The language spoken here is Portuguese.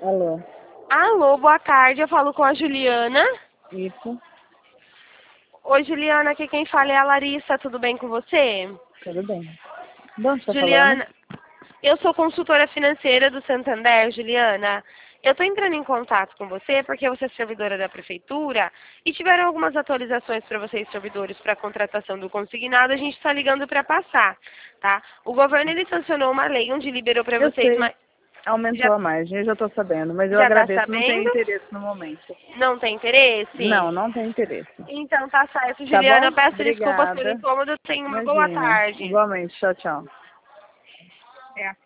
Alô. Alô, boa tarde. Eu falo com a Juliana. Isso. Oi, Juliana. Aqui quem fala é a Larissa. Tudo bem com você? Tudo bem. De onde você tá Juliana, falando? eu sou consultora financeira do Santander, Juliana. Eu estou entrando em contato com você porque você é servidora da prefeitura e tiveram algumas atualizações para vocês, servidores, para a contratação do consignado. A gente está ligando para passar, tá? O governo, ele sancionou uma lei onde liberou para Eu vocês, sei. mas Aumentou já a margem, eu já tô sabendo. Mas eu já está agradeço. Não tenho sabendo? interesse no momento. Não tem interesse? Não, não tenho interesse. Então tá certo, Tá Juliana. bom? Eu peço desculpas pelo Obrigada. incômodo. Tenha uma boa Imagina. tarde. Igualmente. Tchau, tchau. É.